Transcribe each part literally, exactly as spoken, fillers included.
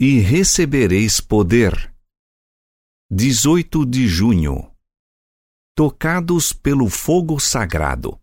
e recebereis poder. dezoito de junho. Tocados pelo fogo sagrado.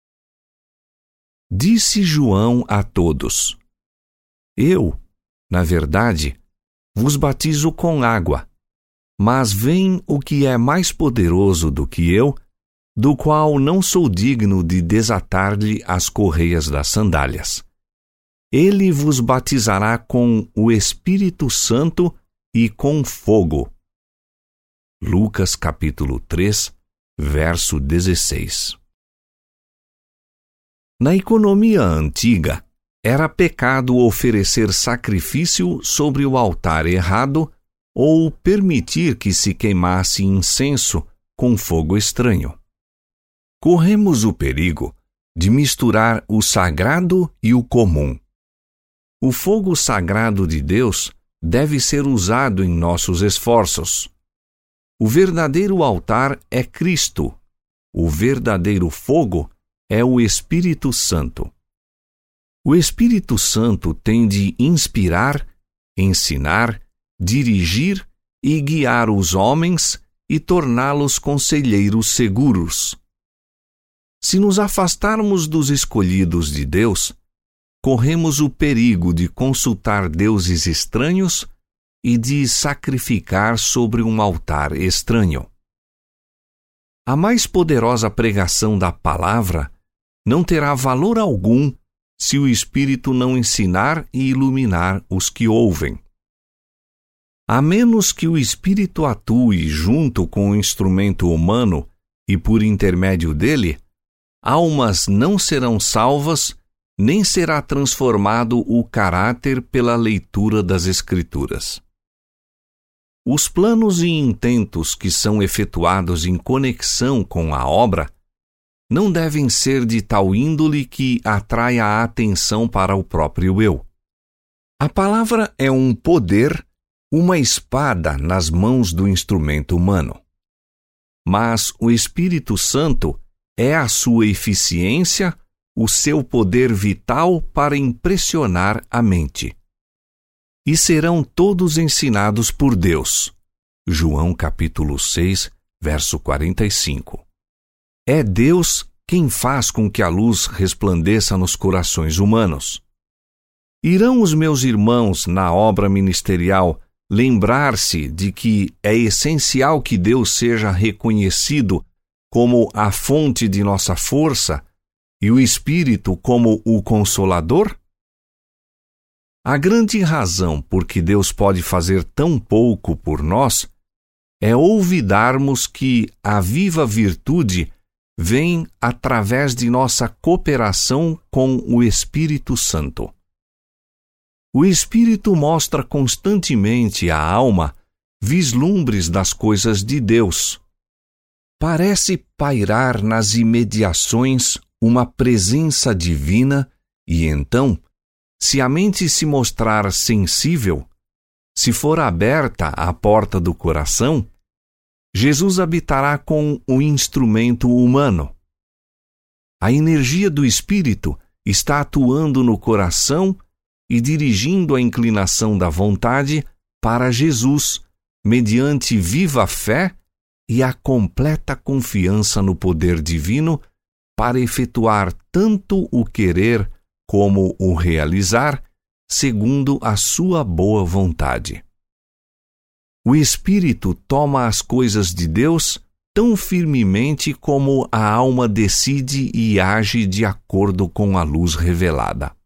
Disse João a todos: Eu, na verdade, vos batizo com água, mas vem o que é mais poderoso do que eu, do qual não sou digno de desatar-lhe as correias das sandálias. Ele vos batizará com o Espírito Santo e com fogo. Lucas capítulo três, verso dezesseis. Na economia antiga, era pecado oferecer sacrifício sobre o altar errado ou permitir que se queimasse incenso com fogo estranho. Corremos o perigo de misturar o sagrado e o comum. O fogo sagrado de Deus deve ser usado em nossos esforços. O verdadeiro altar é Cristo. O verdadeiro fogo é o Espírito Santo. O Espírito Santo tem de inspirar, ensinar, dirigir e guiar os homens e torná-los conselheiros seguros. Se nos afastarmos dos escolhidos de Deus, corremos o perigo de consultar deuses estranhos e de sacrificar sobre um altar estranho. A mais poderosa pregação da palavra não terá valor algum se o Espírito não ensinar e iluminar os que ouvem. A menos que o Espírito atue junto com o instrumento humano e por intermédio dele, almas não serão salvas, nem será transformado o caráter pela leitura das Escrituras. Os planos e intentos que são efetuados em conexão com a obra não devem ser de tal índole que atraia a atenção para o próprio eu. A palavra é um poder, uma espada nas mãos do instrumento humano. Mas o Espírito Santo é a sua eficiência, o seu poder vital para impressionar a mente. E serão todos ensinados por Deus. João capítulo seis, verso quarenta e cinco. É Deus quem faz com que a luz resplandeça nos corações humanos. Irão os meus irmãos na obra ministerial lembrar-se de que é essencial que Deus seja reconhecido como a fonte de nossa força e o Espírito como o Consolador? A grande razão por que Deus pode fazer tão pouco por nós é olvidarmos que a viva virtude vem através de nossa cooperação com o Espírito Santo. O Espírito mostra constantemente à alma vislumbres das coisas de Deus. Parece pairar nas imediações uma presença divina e então, se a mente se mostrar sensível, se for aberta a porta do coração, Jesus habitará com o instrumento humano. A energia do Espírito está atuando no coração e dirigindo a inclinação da vontade para Jesus, mediante viva fé e a completa confiança no poder divino para efetuar tanto o querer como o realizar, segundo a sua boa vontade. O Espírito toma as coisas de Deus tão firmemente como a alma decide e age de acordo com a luz revelada.